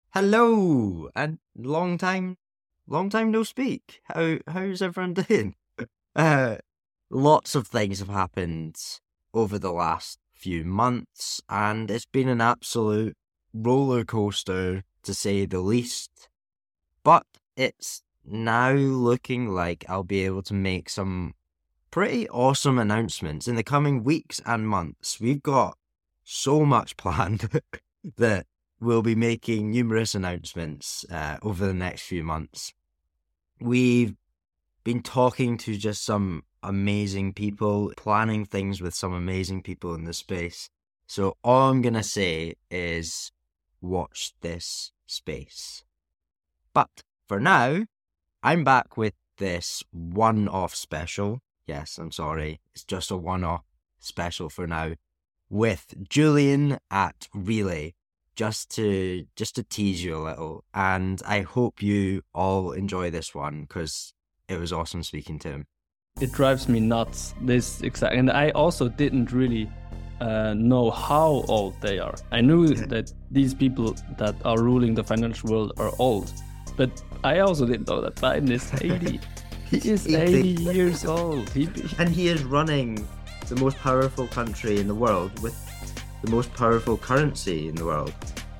Hello, and long time no speak. How's everyone doing? Uh, Lots of things have happened over the last few months, and it's been an absolute roller coaster to say the least. But it's now looking like I'll be able to make some pretty awesome announcements in the coming weeks and months. We've got so much planned that we'll be making numerous announcements over the next few months. We've been talking to just some amazing people, planning things with some amazing people in the space. So all I'm going to say is watch this space. But for now, I'm back with this one-off special. Yes, I'm sorry. It's just a one-off special for now with Julian at Relay, just to tease you a little. And I hope you all enjoy this one because it was awesome speaking to him. It drives me nuts, this exact, and I also didn't really know how old they are. I knew that these people that are ruling the financial world are old, but I also didn't know that Biden is 80. He is 80 years old. And he is running the most powerful country in the world with the most powerful currency in the world.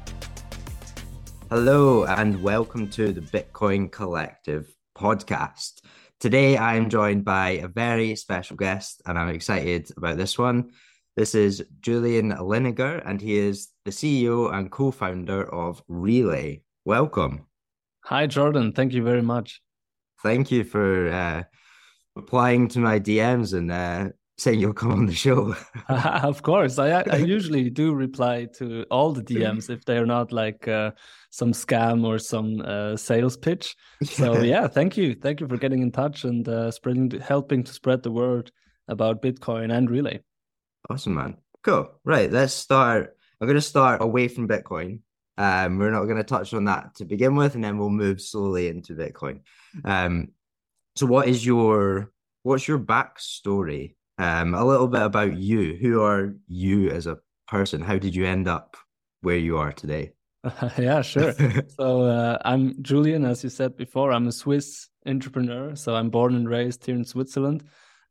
Hello, and welcome to the Bitcoin Collective podcast. Today, I am joined by a very special guest, and I'm excited about this one. This is Julian Liniger, and he is the CEO and co-founder of Relay. Welcome. Hi, Jordan. Thank you very much. Thank you for replying to my DMs and saying you'll come on the show. Of course. I usually do reply to all the DMs if they're not like some scam or some sales pitch. So yeah, thank you. Thank you for getting in touch and helping to spread the word about Bitcoin and Relay. Awesome, man. Cool. Right, let's start. I'm going to start away from Bitcoin. We're not going to touch on that to begin with, and then we'll move slowly into Bitcoin. So what's your backstory? A little bit about you. Who are you as a person? How did you end up where you are today? Yeah, sure. So I'm Julian, as you said before. I'm a Swiss entrepreneur. So I'm born and raised here in Switzerland.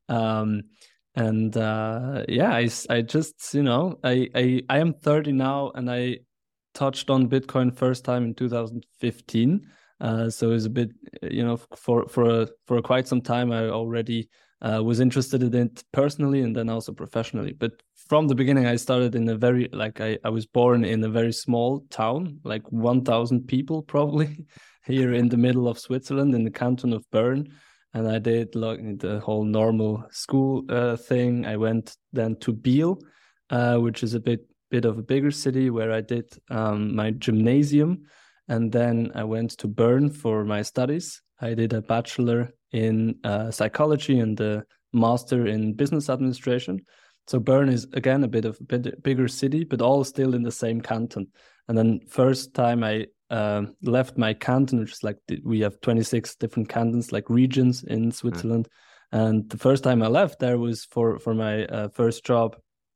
Yeah, I just, I am 30 now, and I touched on Bitcoin first time in 2015. So it's a bit, for quite some time, I already was interested in it personally and then also professionally. But from the beginning, I started in I was born in a very small town, like 1,000 people probably, here in the middle of Switzerland in the canton of Bern. And I did like the whole normal school thing. I went then to Biel, which is a bit of a bigger city, where I did my gymnasium. And then I went to Bern for my studies. I did a bachelor in psychology and a master in business administration. So Bern is, again, a bit bigger city, but all still in the same canton. And then first time I left my canton, which is like we have 26 different cantons, like regions in Switzerland. And the first time I left there was for my first job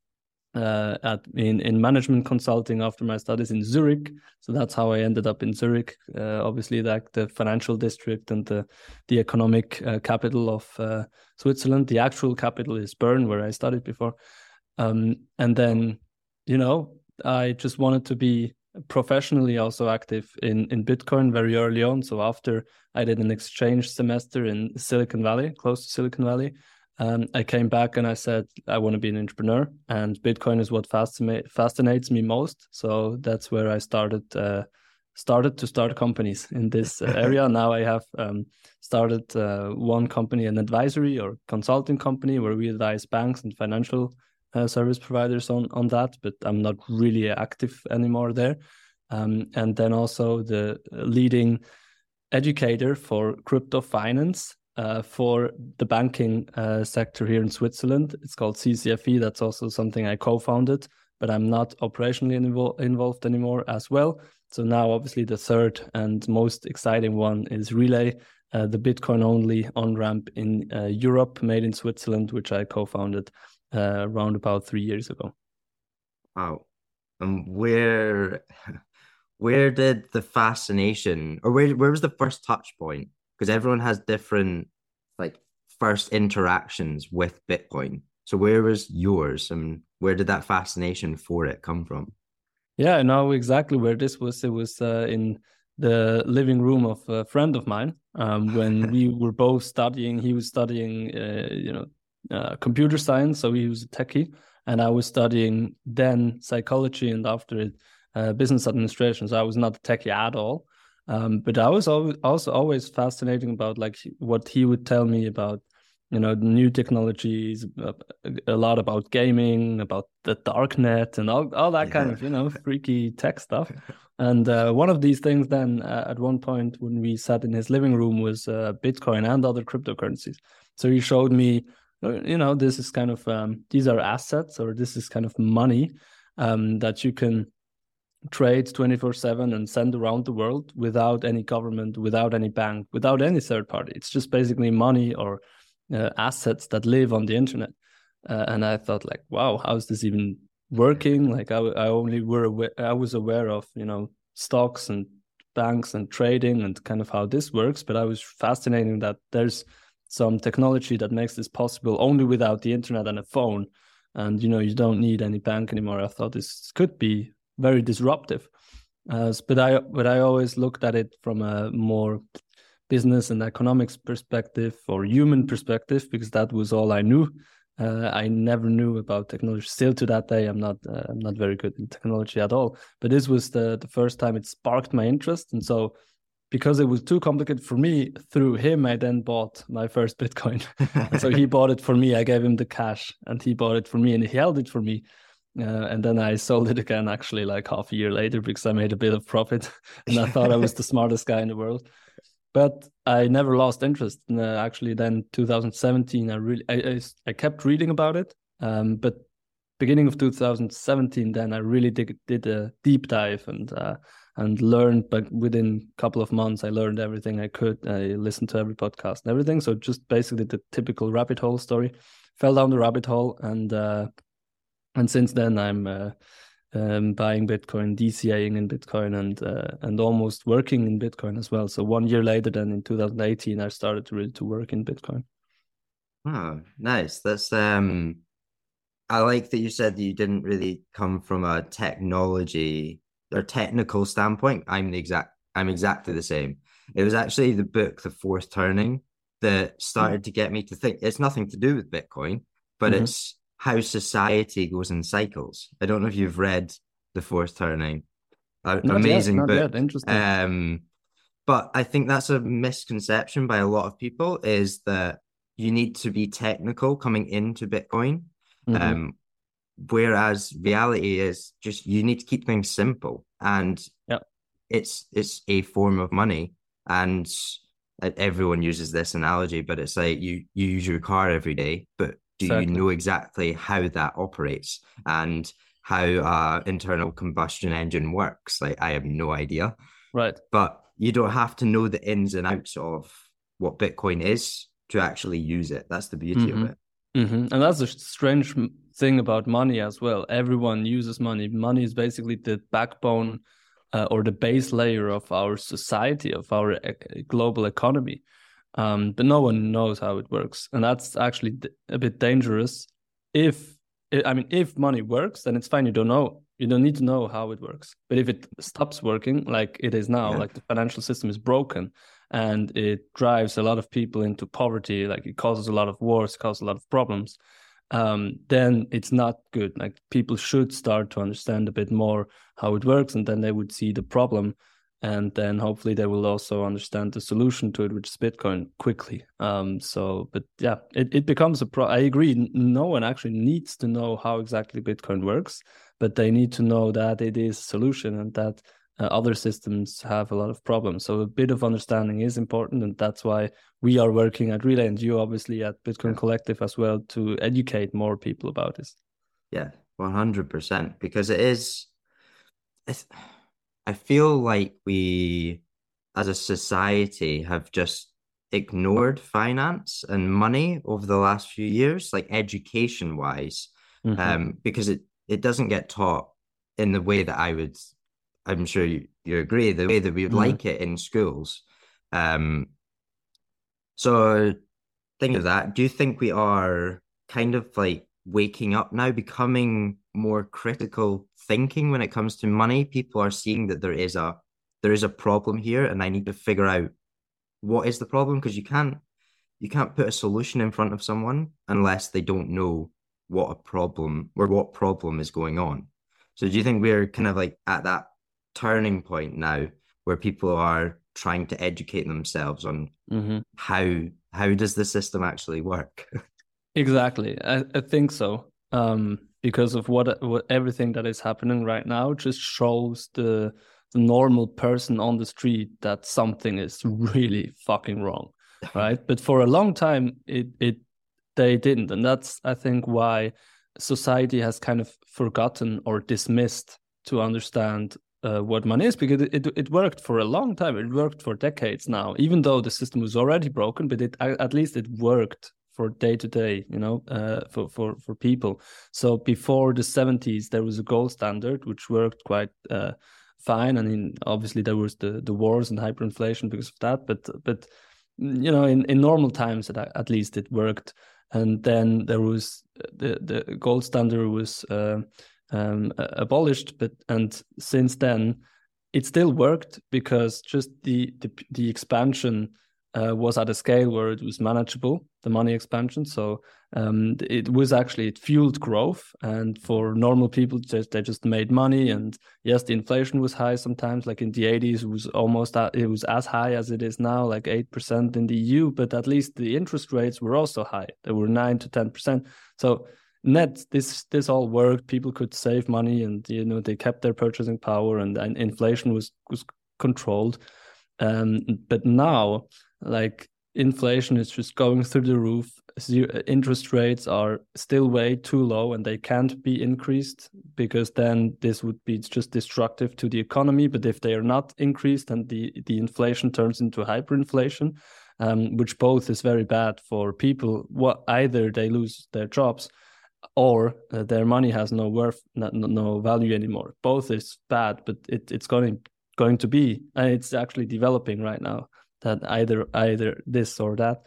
in management consulting after my studies in Zurich. So that's how I ended up in Zurich, obviously like the financial district and the economic capital of Switzerland. The actual capital is Bern, where I studied before. And then, I just wanted to be professionally also active in Bitcoin very early on. So after I did an exchange semester in Silicon Valley, close to Silicon Valley, I came back and I said, I want to be an entrepreneur, and Bitcoin is what fascinates me most. So that's where I started to start companies in this area. Now I have started one company, an advisory or consulting company, where we advise banks and financial service providers on that, but I'm not really active anymore there. And then also the leading educator for crypto finance for the banking sector here in Switzerland. It's called CCFE. That's also something I co-founded, but I'm not operationally involved anymore as well. So now, obviously, the third and most exciting one is Relay, the Bitcoin-only on-ramp in Europe, made in Switzerland, which I co-founded around about 3 years ago. Wow. And where where did the fascination, or where was the first touch point? Because everyone has different like first interactions with Bitcoin. So where was yours, and where did that fascination for it come from? Yeah, I know exactly where this was. It was in the living room of a friend of mine when we were both studying. He was studying, computer science, so he was a techie, and I was studying then psychology and after it business administration. So I was not a techie at all, but I was also always fascinating about like what he would tell me about new technologies, a lot about gaming, about the dark net, and all that kind Yeah. of freaky tech stuff. And one of these things then at one point when we sat in his living room was Bitcoin and other cryptocurrencies. So he showed me, this is kind of these are assets, or this is kind of money that you can trade 24/7 and send around the world without any government, without any bank, without any third party. It's just basically money or assets that live on the internet. And I thought like, wow, how is this even working? Like I was aware of, stocks and banks and trading and kind of how this works, but I was fascinated that there's some technology that makes this possible only without the internet and a phone. And, you don't need any bank anymore. I thought this could be very disruptive. But I always looked at it from a more business and economics perspective or human perspective, because that was all I knew. I never knew about technology. Still to that day, I'm not very good in technology at all. But this was the first time it sparked my interest, and so because it was too complicated for me, through him, I then bought my first Bitcoin. And so he bought it for me. I gave him the cash, and he bought it for me, and he held it for me. And then I sold it again, actually, like half a year later, because I made a bit of profit, and I thought I was the smartest guy in the world. But I never lost interest. Actually, then 2017, I kept reading about it. But beginning of 2017, then I really did a deep dive and learned. But within a couple of months, I learned everything I could. I listened to every podcast and everything. So just basically the typical rabbit hole story. Fell down the rabbit hole, and since then I'm buying Bitcoin, DCAing in Bitcoin, and almost working in Bitcoin as well. So 1 year later, then in 2018, I started to work in Bitcoin. Oh, nice. That's I like that you said that you didn't really come from a technology or technical standpoint. I'm exactly the same. It was actually the book The Fourth Turning that started to get me to think it's nothing to do with Bitcoin, but it's how society goes in cycles. I don't know if you've read The Fourth Turning. Amazing book. Not yet. Interesting. But I think that's a misconception by a lot of people, is that you need to be technical coming into Bitcoin. Whereas reality is just you need to keep things simple, and it's a form of money. And everyone uses this analogy, but it's like you use your car every day, but do you know exactly how that operates and how internal combustion engine works? Like, I have no idea. Right. But you don't have to know the ins and outs of what Bitcoin is to actually use it. That's the beauty of it. And that's a strange thing about money as well. Everyone uses money. Money is basically the backbone or the base layer of our society, of our global economy. But no one knows how it works. And that's actually a bit dangerous. If money works, then it's fine. You don't need to know how it works. But if it stops working, like it is now, like the financial system is broken and it drives a lot of people into poverty, like it causes a lot of wars, causes a lot of problems, then it's not good. Like people should start to understand a bit more how it works, and then they would see the problem. And then hopefully they will also understand the solution to it, which is Bitcoin, quickly. But yeah, it becomes I agree. No one actually needs to know how exactly Bitcoin works, but they need to know that it is a solution and that other systems have a lot of problems. So a bit of understanding is important, and that's why we are working at Relai, and you obviously at Bitcoin Collective as well, to educate more people about this. Yeah, 100%. Because I feel like we, as a society, have just ignored finance and money over the last few years, like education wise, because it doesn't get taught in the way that I would I'm sure you agree, the way that we would like it in schools. Um, so think of that. Do you think we are kind of like waking up now, becoming more critical thinking when it comes to money? People are seeing that there is a problem here, and I need to figure out what is the problem, because you can't put a solution in front of someone unless they don't know what problem is going on. So do you think we're kind of like at that turning point now where people are trying to educate themselves on how does the system actually work? Exactly. I think so. Because of what everything that is happening right now just shows the normal person on the street that something is really fucking wrong, right? But for a long time, they didn't, and that's, I think, why society has kind of forgotten or dismissed to understand what money is, because it worked for a long time. It worked for decades now, even though the system was already broken, but at least it worked for day to day, for people. So before the 70s, there was a gold standard which worked quite fine. I mean, obviously there was the wars and hyperinflation because of that, but in normal times at least it worked. And then there was the gold standard was abolished, and since then it still worked because just the expansion was at a scale where it was manageable, the money expansion. So it fueled growth, and for normal people, they just made money. And yes, the inflation was high sometimes, like in the 80s, it was as high as it is now, like 8% in the EU, but at least the interest rates were also high. They were 9 to 10%. So net, this all worked. People could save money, and they kept their purchasing power, and inflation was controlled. But now, like, inflation is just going through the roof. Interest rates are still way too low, and they can't be increased, because then this would be just destructive to the economy. But if they are not increased, then the inflation turns into hyperinflation, which both is very bad for people. Either they lose their jobs, or their money has no worth, no value anymore. Both is bad, but it's going to be, and it's actually developing right now, that either this or that.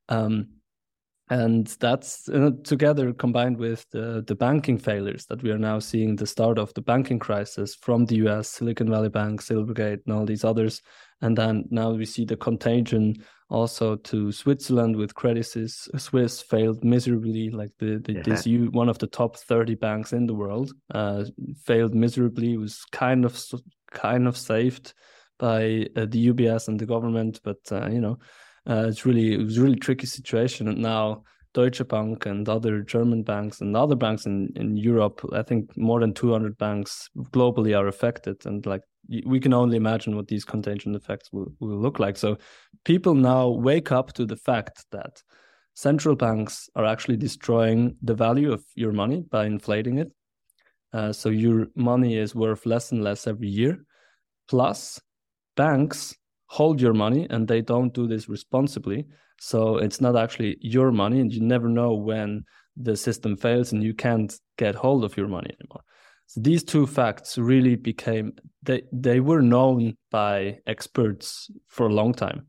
And that's together combined with the banking failures that we are now seeing, the start of the banking crisis from the US, Silicon Valley Bank, Silvergate, and all these others. And then now we see the contagion also to Switzerland with Credit Suisse failed miserably. Like one of the top 30 banks in the world failed miserably. It was kind of saved by the UBS and the government, but it was a really tricky situation. And now Deutsche Bank and other German banks and other banks in Europe, I think more than 200 banks globally are affected. And like, we can only imagine what these contagion effects will look like. So people now wake up to the fact that central banks are actually destroying the value of your money by inflating it. So your money is worth less and less every year. Plus, banks hold your money, and they don't do this responsibly. So it's not actually your money, and you never know when the system fails and you can't get hold of your money anymore. So these two facts really they were known by experts for a long time,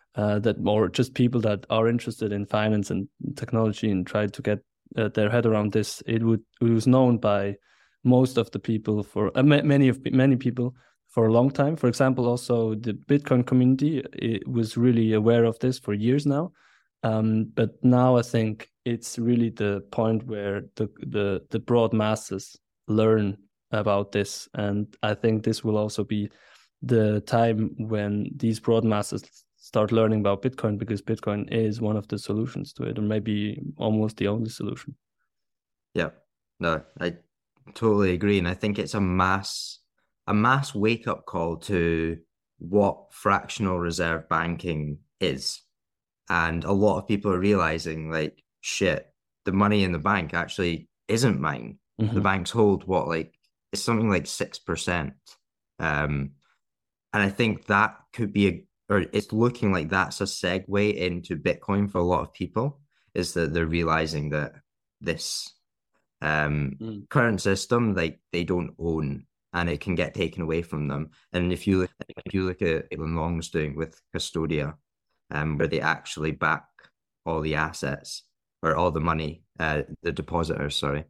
or just people that are interested in finance and technology and try to get their head around this. It was known by most of the people for many people for a long time. For example, also the Bitcoin community, it was really aware of this for years now. But now I think it's really the point where the broad masses learn about this. And I think this will also be the time when these broad masses start learning about Bitcoin, because Bitcoin is one of the solutions to it, or maybe almost the only solution. Yeah, no, I totally agree. And I think it's a mass wake-up call to what fractional reserve banking is. And a lot of people are realizing, like, shit, the money in the bank actually isn't mine. The banks hold it's something like 6%. And I think that could be it's looking like that's a segue into Bitcoin for a lot of people, is that they're realizing that this current system, like, they don't own and it can get taken away from them. And if you look at Elon Long's doing with Custodia, where they actually back all the assets or all the money, the depositors, sorry.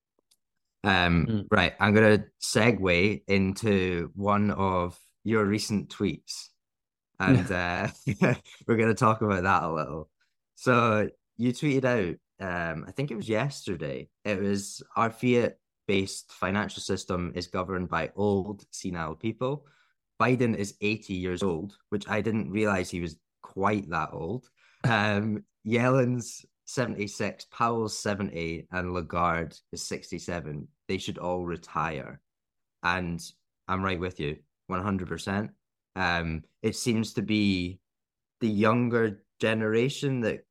Right, I'm gonna segue into one of your recent tweets, and we're gonna talk about that a little. So you tweeted out, I think it was yesterday. It was our fiat-based financial system is governed by old, senile people. Biden is 80 years old, which I didn't realize he was quite that old. Yellen's 76, Powell's 70, and Lagarde is 67. They should all retire. And I'm right with you, 100%. It seems to be the younger generation that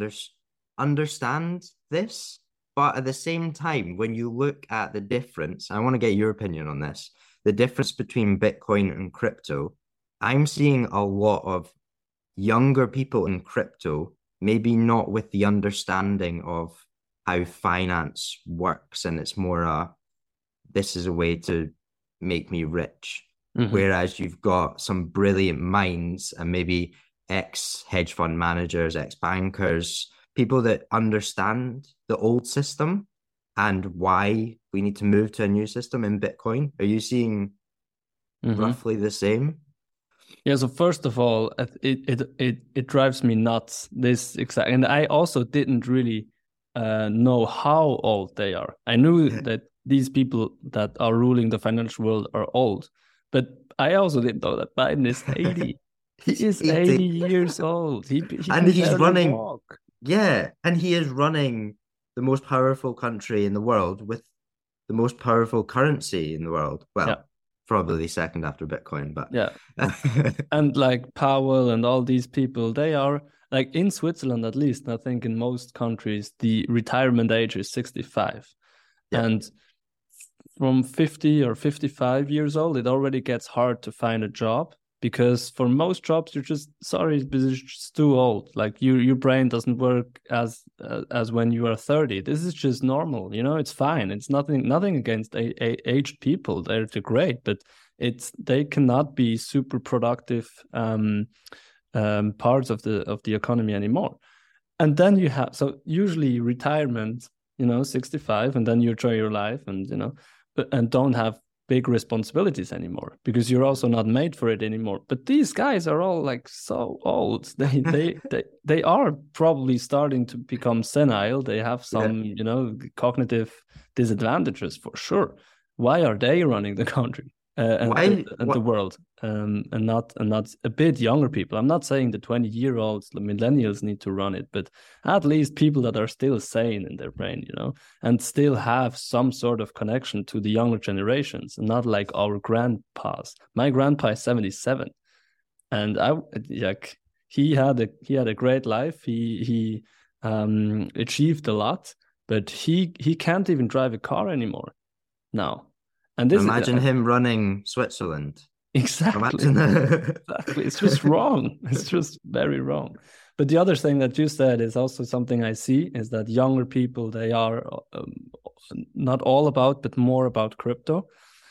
understand this. But at the same time, when you look at the difference, I want to get your opinion on this, the difference between Bitcoin and crypto, I'm seeing a lot of younger people in crypto, maybe not with the understanding of how finance works, and it's more this is a way to make me rich. Whereas you've got some brilliant minds and maybe ex-hedge fund managers, ex-bankers, people that understand the old system and why we need to move to a new system in Bitcoin. Are you seeing roughly the same? Yeah, so first of all, it drives me nuts, this exact, and I also didn't really know how old they are. I knew that these people that are ruling the financial world are old, but I also didn't know that Biden is 80. He is 80 years old. He and he's running. Walk. Yeah, and he is running the most powerful country in the world with the most powerful currency in the world. Well, probably second after Bitcoin, but yeah. And like Powell and all these people, they are like in Switzerland, at least, I think in most countries, the retirement age is 65. Yeah. And from 50 or 55 years old, it already gets hard to find a job, because for most jobs, you're just sorry, but it's just too old. Like your brain doesn't work as when you are 30. This is just normal, you know. It's fine. It's nothing against aged people. They're great, but they cannot be super productive parts of the economy anymore. And then you have, so usually retirement, 65, and then you enjoy your life, and and don't have big responsibilities anymore, because you're also not made for it anymore. But these guys are all like so old. They are probably starting to become senile. They have some cognitive disadvantages for sure. Why are they running the country and the world, and not a bit younger people? I'm not saying the 20-year-olds, the millennials, need to run it, but at least people that are still sane in their brain, and still have some sort of connection to the younger generations, and not like our grandpas. My grandpa is 77, and he had a great life. He achieved a lot, but he can't even drive a car anymore now. And imagine him running Switzerland. Exactly. Exactly. It's just wrong. It's just very wrong. But the other thing that you said is also something I see, is that younger people, they are not all about, but more about crypto,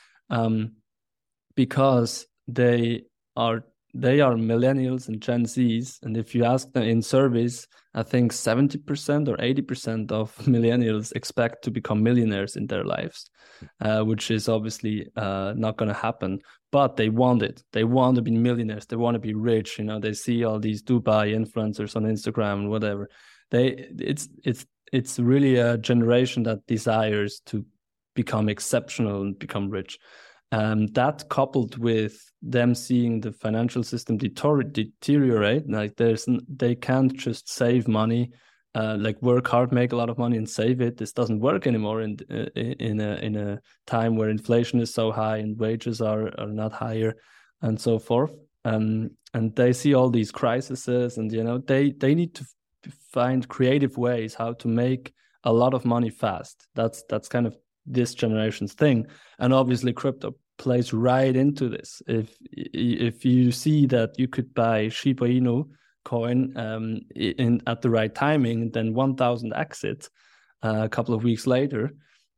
because they are millennials and Gen Zs. And if you ask them in surveys, I think 70% or 80% of millennials expect to become millionaires in their lives, which is obviously not going to happen. But they want it. They want to be millionaires. They want to be rich. They see all these Dubai influencers on Instagram and whatever. It's really a generation that desires to become exceptional and become rich. That coupled with them seeing the financial system deteriorate, like they can't just save money, like work hard, make a lot of money, and save it. This doesn't work anymore in a time where inflation is so high and wages are not higher, and so forth. And they see all these crises, and they need to find creative ways how to make a lot of money fast. That's kind of this generation's thing, and obviously crypto plays right into this. If you see that you could buy Shiba Inu coin at the right timing, then 1,000 exits a couple of weeks later,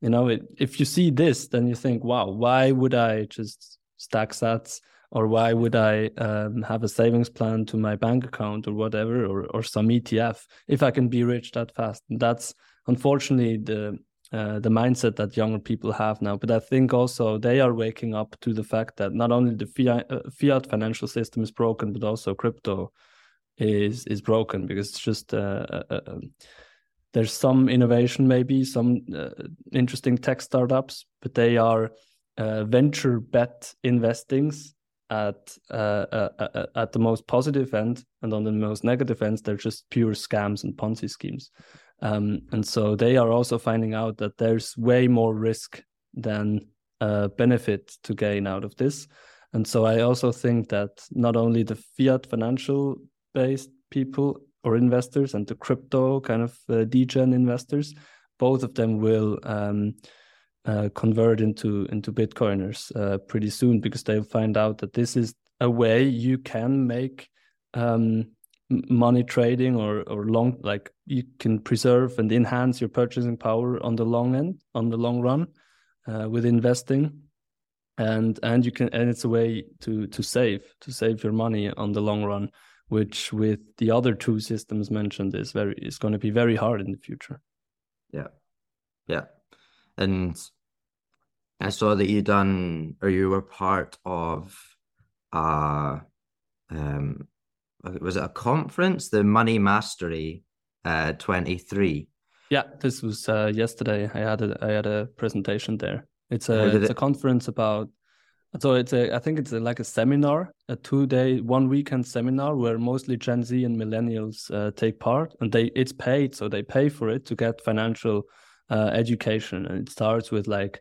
if you see this, then you think, wow, why would I just stack sats, or why would I have a savings plan to my bank account or whatever, or some ETF if I can be rich that fast? And that's unfortunately the mindset that younger people have now. But I think also they are waking up to the fact that not only the fiat financial system is broken, but also crypto is broken, because it's just there's some innovation, maybe some interesting tech startups, but they are venture bet investings at the most positive end, and on the most negative ends, they're just pure scams and Ponzi schemes. And so they are also finding out that there's way more risk than benefit to gain out of this. And so I also think that not only the fiat financial based people or investors and the crypto kind of degen investors, both of them will convert into Bitcoiners pretty soon, because they'll find out that this is a way you can make money trading or long, like you can preserve and enhance your purchasing power on the long run with investing, and you can, and it's a way to save your money on the long run, which with the other two systems mentioned is going to be very hard in the future. Yeah. And I saw that you were part of was it a conference, the Money Mastery 23? Yeah, this was yesterday. I had a presentation there. It's a conference about, so I think it's like a seminar, a 2-day, 1-weekend seminar where mostly Gen Z and millennials take part, and it's paid, so they pay for it to get financial education. And it starts with like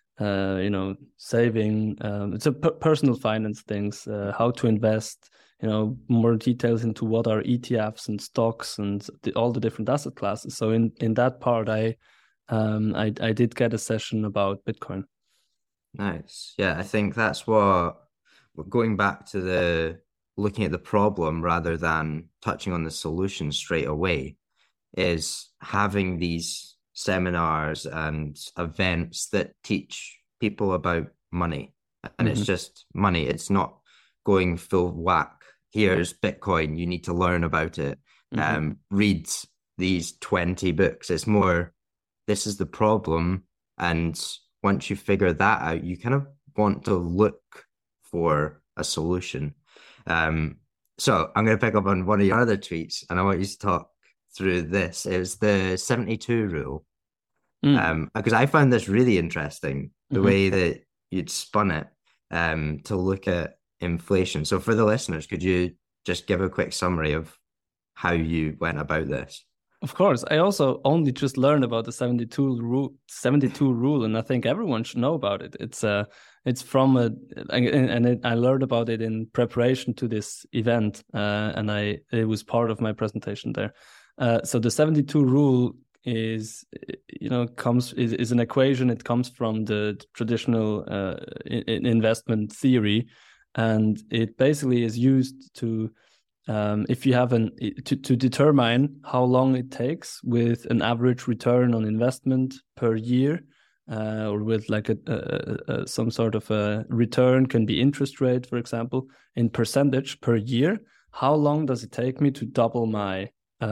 saving, it's a personal finance things, how to invest, more details into what are ETFs and stocks and all the different asset classes. So in that part, I did get a session about Bitcoin. Nice. Yeah, I think that's what, going back to looking at the problem rather than touching on the solution straight away, is having these seminars and events that teach people about money. And it's just money. It's not going full whack. Here's Bitcoin. You need to learn about it. Read these 20 books. It's more, this is the problem. And once you figure that out, you kind of want to look for a solution. So I'm going to pick up on one of your other tweets, and I want you to talk through this. It was the 72 rule. Because I found this really interesting, the way that you'd spun it to look at inflation. So for the listeners, could you just give a quick summary of how you went about this? Of course. I also only just learned about the 72 rule, and I think everyone should know about it. It's from I learned about it in preparation to this event, and it was part of my presentation there. So the 72 rule is an equation. It comes from the traditional investment theory, and it basically is used to if you have to determine how long it takes with an average return on investment per year, or with like some sort of a return, can be interest rate, for example, in percentage per year. How long does it take me to double my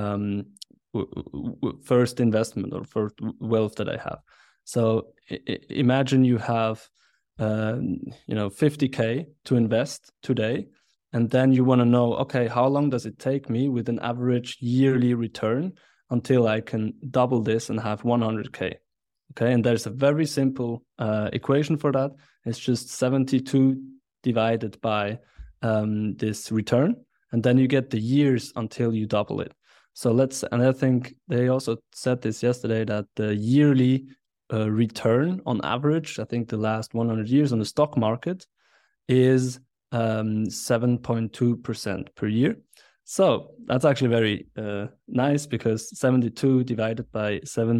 first investment or first wealth that I have? So imagine you have 50K to invest today, and then you want to know, okay, how long does it take me with an average yearly return until I can double this and have 100K? Okay, and there's a very simple equation for that. It's just 72 divided by this return, and then you get the years until you double it. So and I think they also said this yesterday, that the yearly return on average, I think the last 100 years on the stock market is 7.2% per year. So that's actually very nice, because 72 divided by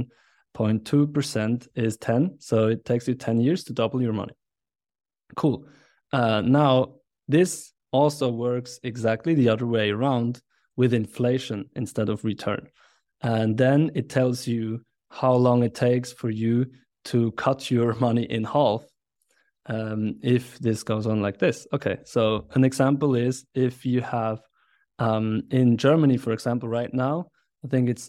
7.2% is 10. So it takes you 10 years to double your money. Cool. Now, this also works exactly the other way around with inflation instead of return. And then it tells you how long it takes for you to cut your money in half if this goes on like this. Okay, so an example is if you have in Germany, for example, right now, I think it's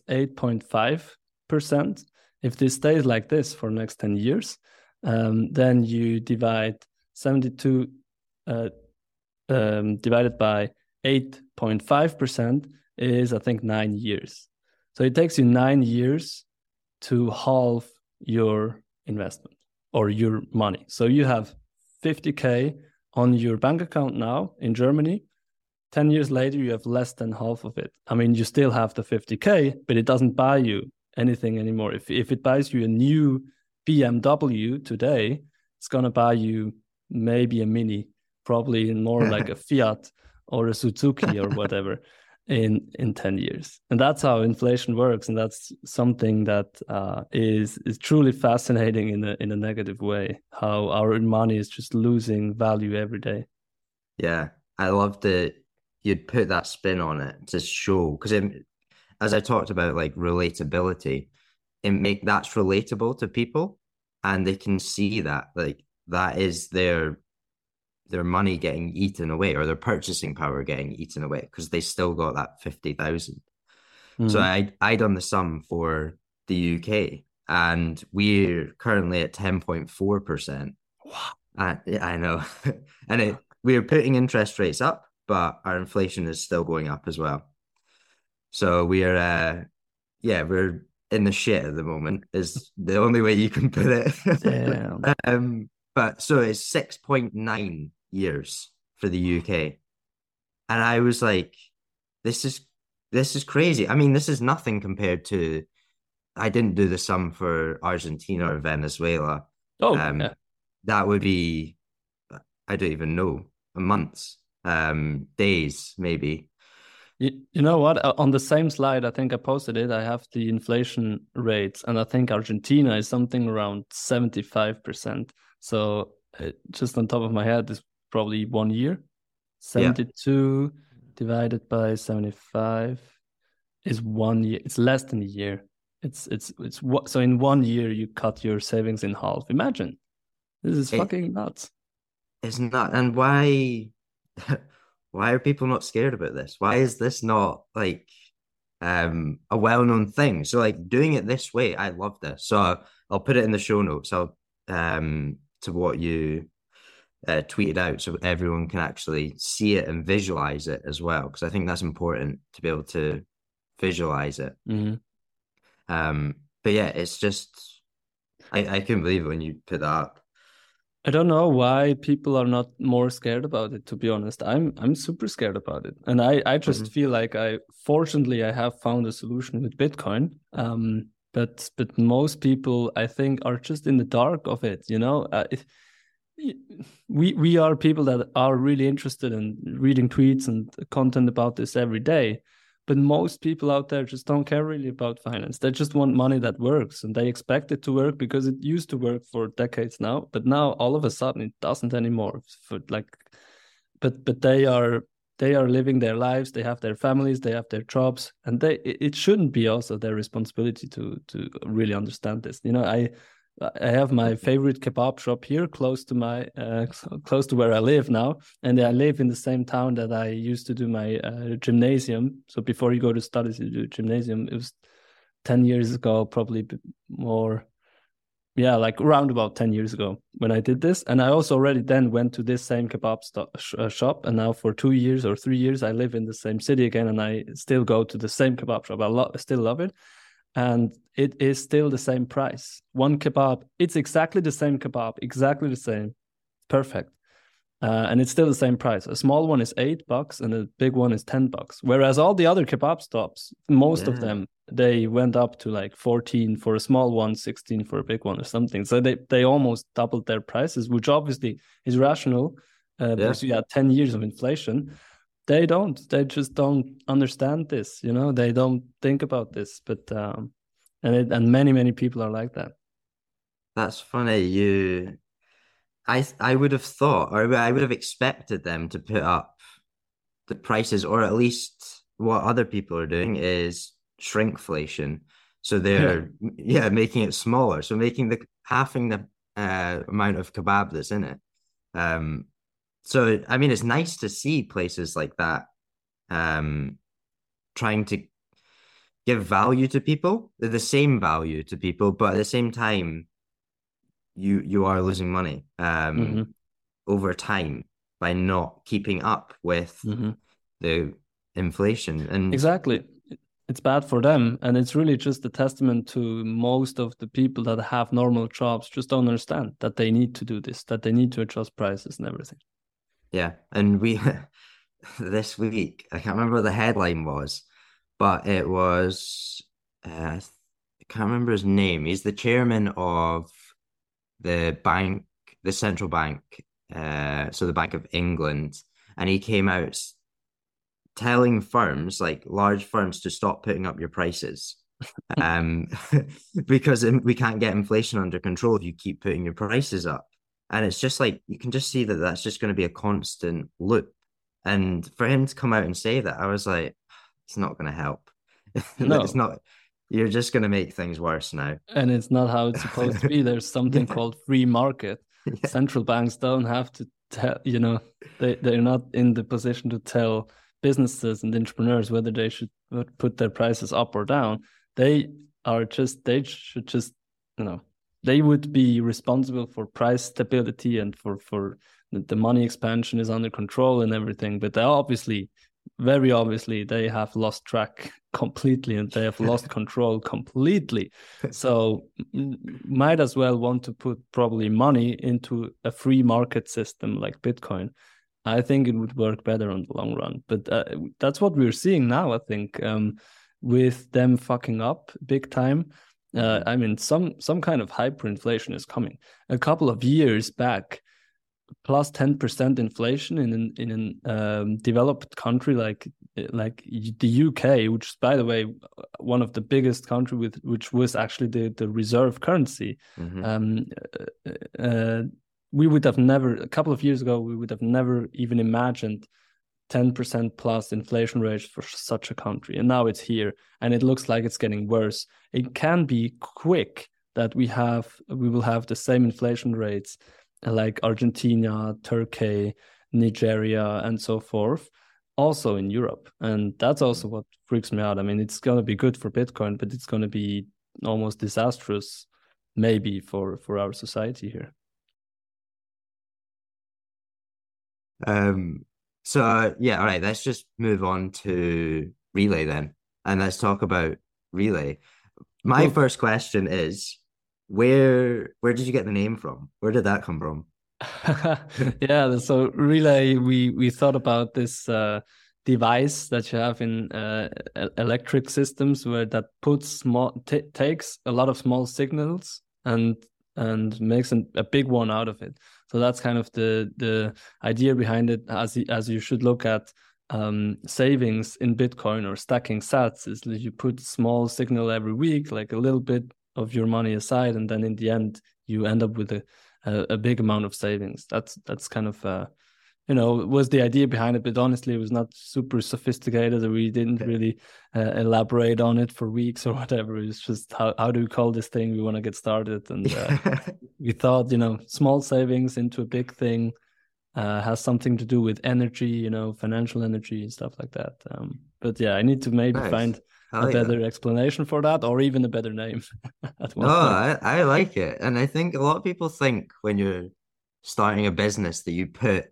8.5%. If this stays like this for the next 10 years, then you divide 72 divided by 8.5% is, I think, 9 years. So it takes you 9 years to halve your investment or your money. So you have 50K on your bank account now in Germany. 10 years later, you have less than half of it. I mean, you still have the 50K, but it doesn't buy you anything anymore. If it buys you a new BMW today, it's going to buy you maybe a Mini, probably more like a Fiat or a Suzuki or whatever in 10 years. And that's how inflation works. And that's something that is truly fascinating in a negative way, how our money is just losing value every day. Yeah, I love that you'd put that spin on it to show, because as I talked about, like relatability, that's relatable to people, and they can see that, like, that is their money getting eaten away, or their purchasing power getting eaten away, because they still got that 50,000. So I done the sum for the UK, and we're currently at 10.4%. Wow. I know. And we're putting interest rates up, but our inflation is still going up as well. So we're in the shit at the moment, is the only way you can put it. Damn. But so it's 6.9 years for the UK. And I was like, this is crazy. I mean, this is nothing compared to, I didn't do the sum for Argentina or Venezuela. Yeah. That would be, I don't even know, months, days, maybe. You know what? On the same slide, I think I posted it, I have the inflation rates, and I think Argentina is something around 75%. So just on top of my head, is probably 1 year. 72 divided by 75 is 1 year. It's less than a year. So in 1 year you cut your savings in half. Imagine. This is fucking nuts. It's not. And why are people not scared about this? Why is this not like a well-known thing? So like doing it this way, I love this. So I'll put it in the show notes. I'll to what you tweeted out, so everyone can actually see it and visualize it as well, because I think that's important to be able to visualize it. But yeah, it's just I couldn't believe it when you put that up. I don't know why people are not more scared about it, to be honest. I'm super scared about it. And I just feel like fortunately I have found a solution with Bitcoin. But most people, I think, are just in the dark of it, you know? We are people that are really interested in reading tweets and content about this every day. But most people out there just don't care really about finance. They just want money that works, and they expect it to work because it used to work for decades now. But now all of a sudden it doesn't anymore. But they are living their lives. They have their families. They have their jobs, and it shouldn't be also their responsibility to really understand this. You know, I have my favorite kebab shop here close to where I live now, and I live in the same town that I used to do my gymnasium. So before you go to studies, you do gymnasium. It was 10 years ago, probably more. Yeah, like around about 10 years ago when I did this. And I also already then went to this same kebab shop. And now for 2 years or 3 years, I live in the same city again, and I still go to the same kebab shop. I still love it. And it is still the same price. One kebab, it's exactly the same kebab, exactly the same. Perfect. And it's still the same price. A small one is $8 and a big one is $10. Whereas all the other kebab stops, most of them, they went up to like 14 for a small one, 16 for a big one or something. So they almost doubled their prices, which obviously is rational because you had 10 years of inflation. They just don't understand this, you know, they don't think about this, but and many people are like that. That's funny. I would have thought, or I would have expected them to put up the prices, or at least what other people are doing is shrinkflation. So they're making it smaller. So making the halving the amount of kebab that's in it. So I mean, it's nice to see places like that trying to give value to people, the same value to people, but at the same time, you are losing money over time by not keeping up with the inflation. And exactly. It's bad for them, and it's really just a testament to most of the people that have normal jobs just don't understand that they need to do this, that they need to adjust prices and everything. yeah, and we this week, I can't remember what the headline was, but it was I can't remember his name. He's the chairman of the bank, the central bank, so the Bank of England, and he came out telling firms, like large firms, to stop putting up your prices. Because we can't get inflation under control if you keep putting your prices up. And it's just like, you can just see that that's just going to be a constant loop. And for him to come out and say that, I was like, it's not going to help. No. It's not, you're just going to make things worse now. And it's not how it's supposed to be. There's something called free market. Central banks don't have to tell, they're not in the position to tell businesses and entrepreneurs whether they should put their prices up or down. They should just, they would be responsible for price stability and for the money expansion is under control and everything. But they very obviously, they have lost track completely and they have lost control completely. So might as well want to put probably money into a free market system like Bitcoin. I think it would work better on the long run. But that's what we're seeing now, I think, with them fucking up big time. I mean, some kind of hyperinflation is coming. A couple of years back, plus 10% inflation in a developed country like the UK, which is, by the way, one of the biggest country which was actually the reserve currency. We would have never, a couple of years ago, we would have never even imagined 10% plus inflation rates for such a country. And now it's here and it looks like it's getting worse. It can be quick that we will have the same inflation rates like Argentina, Turkey, Nigeria, and so forth, also in Europe. And that's also what freaks me out. I mean, it's going to be good for Bitcoin, but it's going to be almost disastrous, maybe, for our society here. Yeah, all right, let's just move on to Relay then. And let's talk about Relay. My first question is, where did you get the name from? Where did that come from? Yeah, so Relay, we thought about this device that you have in electric systems where that takes a lot of small signals and makes a big one out of it. So that's kind of the idea behind it, as you should look at savings in Bitcoin or stacking sats, is that you put small signal every week, like a little bit of your money aside, and then in the end you end up with a big amount of savings. That's kind of was the idea behind it, but honestly it was not super sophisticated, or we didn't really elaborate on it for weeks or whatever. It was just how do we call this thing, we want to get started, and we thought small savings into a big thing has something to do with energy, financial energy and stuff like that. But yeah, I need to maybe find a better explanation for that, or even a better name. No, I like it. And I think a lot of people think when you're starting a business that you put,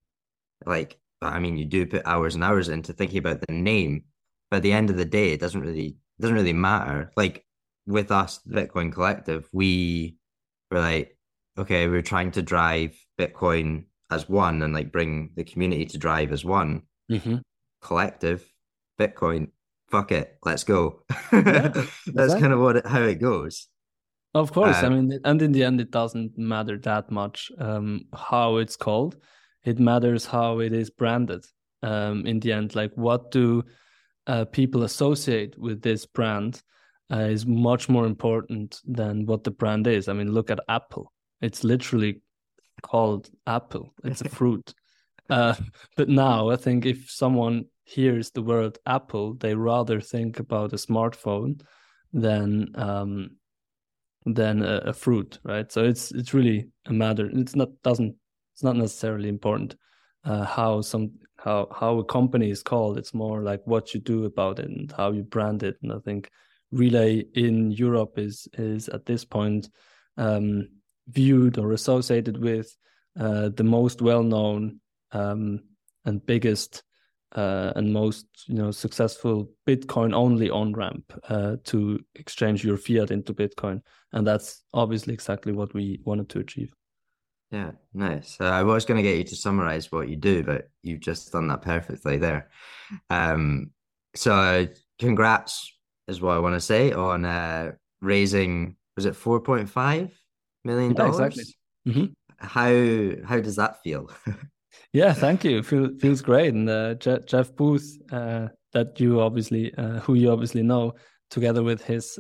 you do put hours and hours into thinking about the name, but at the end of the day, it doesn't really matter. Like with us, Bitcoin Collective, we were like, okay, we're trying to drive Bitcoin as one and like bring the community to drive as one. Collective, Bitcoin, fuck it, let's go. That's kind of how it goes. Of course. I mean, and in the end, it doesn't matter that much how it's called. It matters how it is branded in the end. Like, what do people associate with this brand is much more important than what the brand is. I mean, look at Apple. It's literally called Apple. It's a fruit. But now I think if someone hears the word Apple, they rather think about a smartphone than a fruit, right? So it's really a matter. It's not necessarily important how a company is called. It's more like what you do about it and how you brand it. And I think Relay in Europe is at this point viewed or associated with the most well-known and biggest and most successful Bitcoin only on-ramp to exchange your fiat into Bitcoin, and that's obviously exactly what we wanted to achieve. Yeah, nice. I was going to get you to summarize what you do, but you've just done that perfectly there. So congrats is what I want to say on raising, was it $4.5 million? Yeah, exactly. Mm-hmm. How does that feel? Yeah, thank you. Feels great. And Jeff Booth, that you obviously, who you obviously know, together with his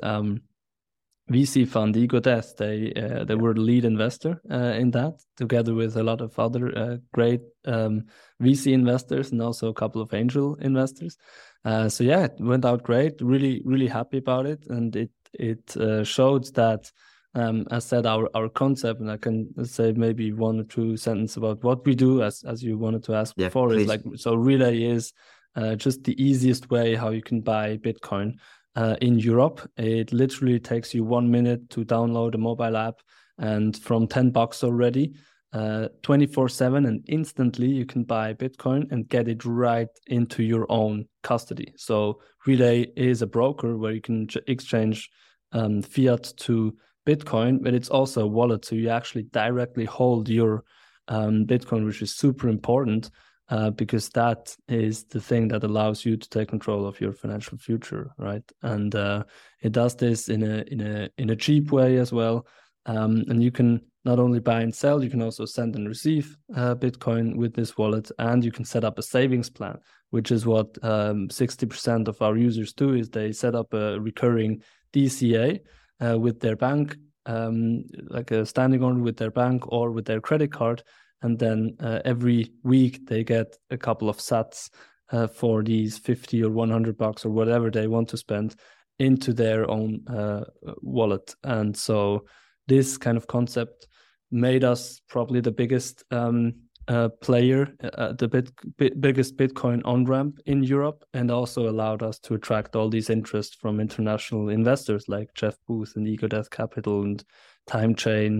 VC fund, Ego Death, they were the lead investor in that, together with a lot of other great VC investors and also a couple of angel investors. So yeah, it went out great. Really, really happy about it, and it showed that. As said, our concept, and I can say maybe one or two sentences about what we do, as you wanted to ask before, please. Is like, so Relay is just the easiest way how you can buy Bitcoin in Europe. It literally takes you 1 minute to download a mobile app, and from $10 already, 24/7, and instantly you can buy Bitcoin and get it right into your own custody. So Relay is a broker where you can exchange fiat to Bitcoin, but it's also a wallet, so you actually directly hold your Bitcoin, which is super important because that is the thing that allows you to take control of your financial future, right? And it does this in a cheap way as well, and you can not only buy and sell, you can also send and receive Bitcoin with this wallet, and you can set up a savings plan, which is what 60% of our users do. Is they set up a recurring DCA with their bank, like a standing order with their bank or with their credit card, and then every week they get a couple of sats for these $50 or $100 or whatever they want to spend into their own wallet. And so this kind of concept made us probably the biggest player, the biggest Bitcoin on-ramp in Europe, and also allowed us to attract all these interest from international investors like Jeff Booth and Ego Death Capital and TimeChain,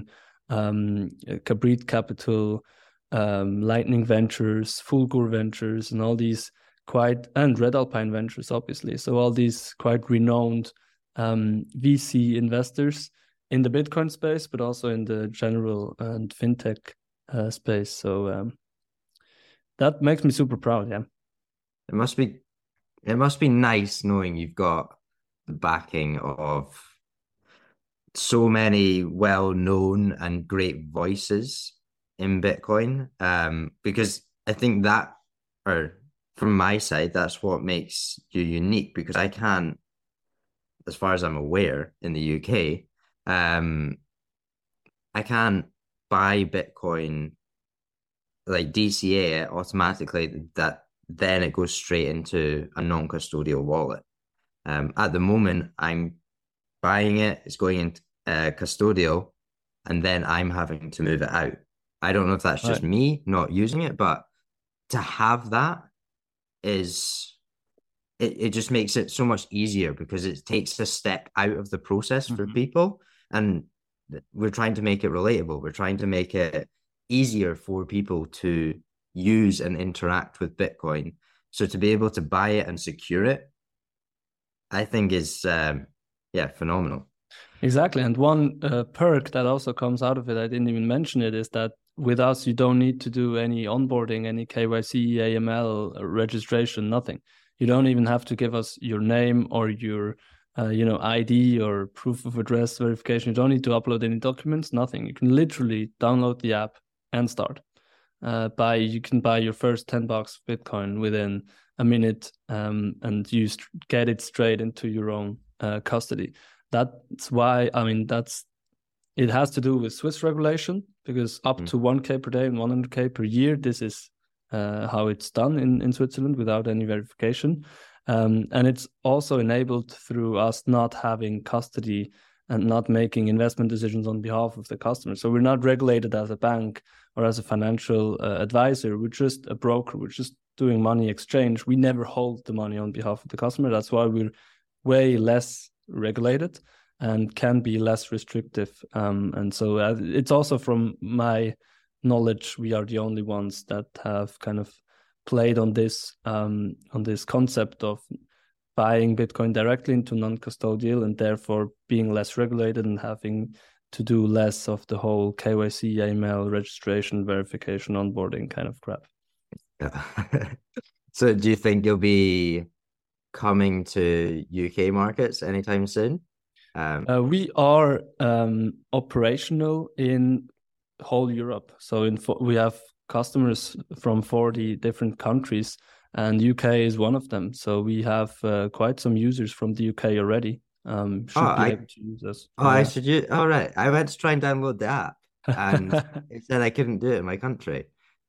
Cabrit Capital, Lightning Ventures, Fulgur Ventures, and all these and Red Alpine Ventures, obviously. So all these quite renowned VC investors in the Bitcoin space, but also in the general and fintech space. So that makes me super proud. Yeah, it must be nice knowing you've got the backing of so many well-known and great voices in Bitcoin, because I think that, or from my side, that's what makes you unique, because I can't, as far as I'm aware, in the UK, I can't buy Bitcoin, like DCA it automatically, that then it goes straight into a non-custodial wallet. At the moment, I'm buying it, it's going into custodial, and then I'm having to move it out. I don't know if that's just me not using it, but to have that is, it just makes it so much easier, because it takes a step out of the process for people, and we're trying to make it relatable. We're trying to make it easier for people to use and interact with Bitcoin. So to be able to buy it and secure it, I think is phenomenal. Exactly. And one perk that also comes out of it, I didn't even mention it, is that with us, you don't need to do any onboarding, any KYC, AML, registration, nothing. You don't even have to give us your name or your ID or proof of address verification. You don't need to upload any documents, nothing. You can literally download the app and start. You can buy your first $10 Bitcoin within a minute, and you get it straight into your own custody. That's why, it has to do with Swiss regulation, because up to 1K per day and 100K per year, this is how it's done in Switzerland without any verification. And it's also enabled through us not having custody and not making investment decisions on behalf of the customer. So we're not regulated as a bank or as a financial advisor. We're just a broker. We're just doing money exchange. We never hold the money on behalf of the customer. That's why we're way less regulated and can be less restrictive. And so it's also, from my knowledge, we are the only ones that have kind of played on this concept of buying Bitcoin directly into non-custodial and therefore being less regulated and having to do less of the whole KYC, AML, registration, verification, onboarding kind of crap. Yeah. So do you think you'll be coming to UK markets anytime soon? We are operational in whole Europe. So we have customers from 40 different countries, and UK is one of them. So we have quite some users from the UK already. Able to use us. I should use. All right, I went to try and download the app, and it said I couldn't do it in my country.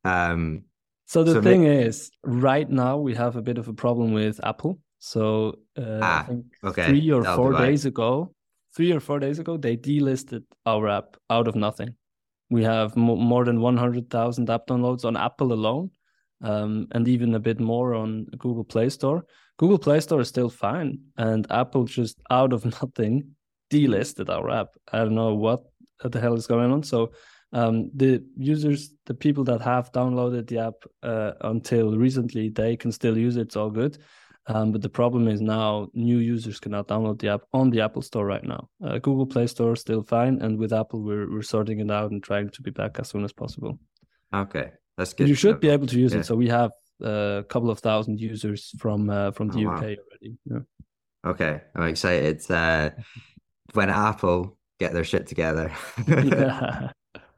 So the thing is, right now we have a bit of a problem with Apple. So I think 3 or 4 days ago, they delisted our app out of nothing. We have more than 100,000 app downloads on Apple alone, and even a bit more on Google Play Store. Google Play Store is still fine, and Apple just out of nothing delisted our app. I don't know what the hell is going on. So the users, the people that have downloaded the app until recently, they can still use it. It's all good. But the problem is now new users cannot download the app on the Apple Store right now. Google Play Store is still fine, and with Apple, we're sorting it out and trying to be back as soon as possible. Okay, that's good. You should be able to use it. So we have a couple of thousand users from the UK already. Yeah. Okay, I'm excited. When Apple get their shit together. Yeah.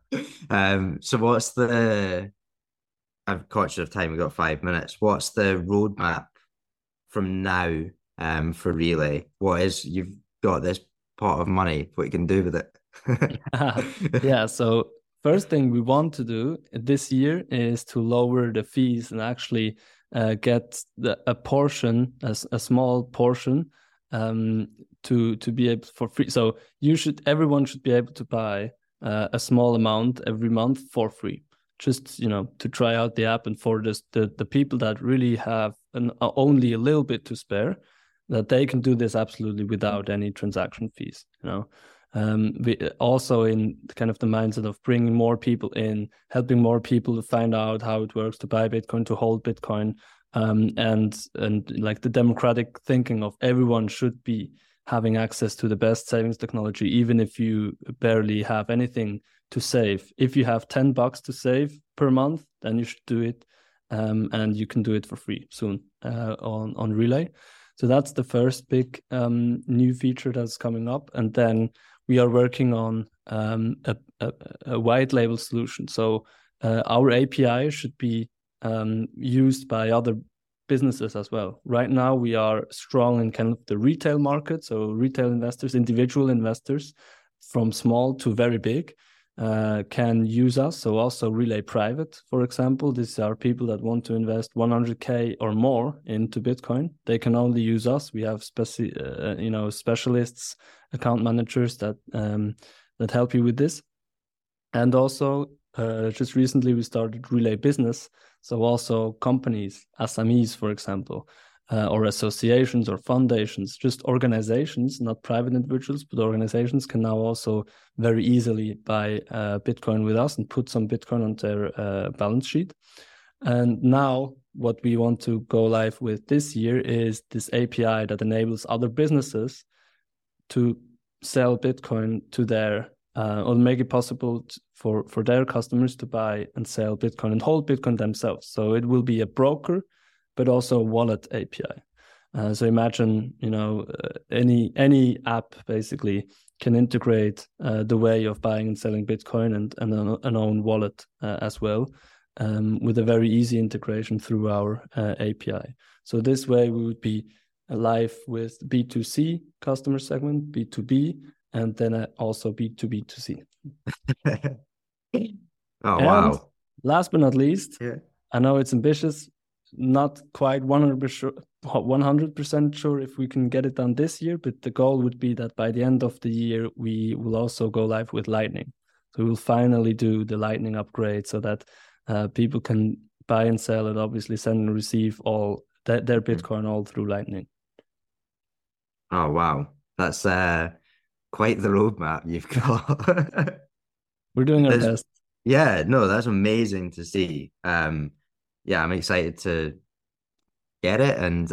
So what's the? I'm conscious of time. We've got 5 minutes. What's the roadmap from now for Relai? You've got this pot of money, what you can do with it? Yeah, so first thing we want to do this year is to lower the fees and actually get a small portion to be able for free. So everyone should be able to buy a small amount every month for free, just to try out the app, and for the people that really have only a little bit to spare, that they can do this absolutely without any transaction fees. We also, in kind of the mindset of bringing more people in, helping more people to find out how it works to buy Bitcoin, to hold Bitcoin, and like the democratic thinking of everyone should be having access to the best savings technology, even if you barely have anything to save. If you have $10 to save per month, then you should do it, and you can do it for free soon on Relai. So that's the first big new feature that's coming up, and then we are working on a white label solution. So our API should be used by other businesses as well. Right now, we are strong in kind of the retail market. So retail investors, individual investors from small to very big can use us. So also Relai Private, for example, these are people that want to invest 100K or more into Bitcoin. They can only use us. We have specialists, account managers that help you with this. And also just recently we started Relai Business. So also companies, SMEs, for example, or associations or foundations, just organizations, not private individuals, but organizations can now also very easily buy Bitcoin with us and put some Bitcoin on their balance sheet. And now what we want to go live with this year is this API that enables other businesses to sell Bitcoin to their or make it possible for their customers to buy and sell Bitcoin and hold Bitcoin themselves. So it will be a broker, but also a wallet API. So imagine, any app basically can integrate the way of buying and selling Bitcoin and an own wallet as well, with a very easy integration through our API. So this way we would be live with B2C customer segment, B2B, and then also B2B2C. Wow. Last but not least, I know it's ambitious. not quite 100% sure if we can get it done this year, but the goal would be that by the end of the year, we will also go live with Lightning. So we'll finally do the Lightning upgrade so that people can buy and sell and obviously send and receive all their Bitcoin all through Lightning. Oh, wow. That's quite the roadmap you've got. We're doing our best. Yeah, no, that's amazing to see. Yeah, I'm excited to get it and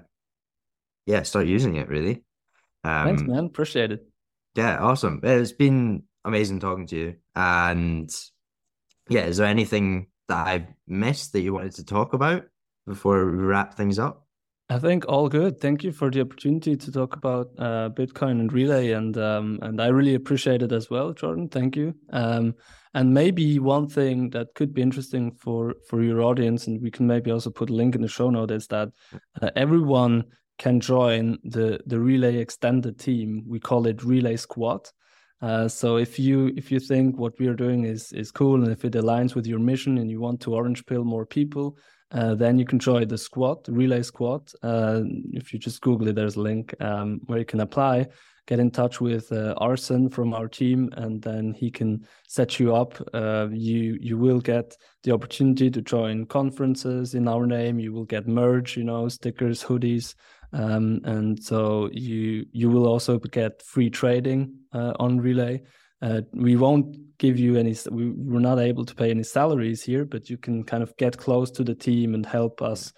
start using it really. Thanks, man. Appreciate it. Yeah, awesome. It's been amazing talking to you. And yeah, is there anything that I missed that you wanted to talk about before we wrap things up? I think all good. Thank you for the opportunity to talk about Bitcoin and Relai, and I really appreciate it as well, Jordan. Thank you. And maybe one thing that could be interesting for your audience, and we can maybe also put a link in the show note, is that everyone can join the Relai extended team. We call it Relai Squad. So if you think what we are doing is cool, and if it aligns with your mission and you want to orange pill more people, then you can join the squad, the Relai Squad. If you just Google it, there's a link where you can apply. Get in touch with Arsen from our team, and then he can set you up. You will get the opportunity to join conferences in our name. You will get merch, stickers, hoodies, and so you will also get free trading on Relai. We won't give you any, we're not able to pay any salaries here, but you can kind of get close to the team and help us,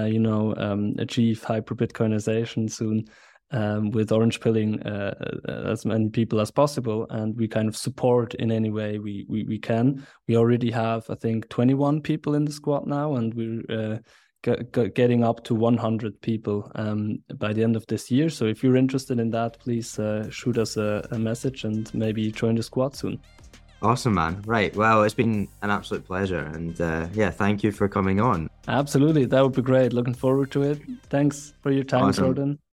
achieve hyper-Bitcoinization soon with orange pilling as many people as possible. And we kind of support in any way we can. We already have, I think, 21 people in the squad now, and we're getting up to 100 people by the end of this year. So if you're interested in that, please shoot us a message and maybe join the squad soon. Awesome, man. Right. Well, it's been an absolute pleasure. And thank you for coming on. Absolutely. That would be great. Looking forward to it. Thanks for your time, awesome. Jordan.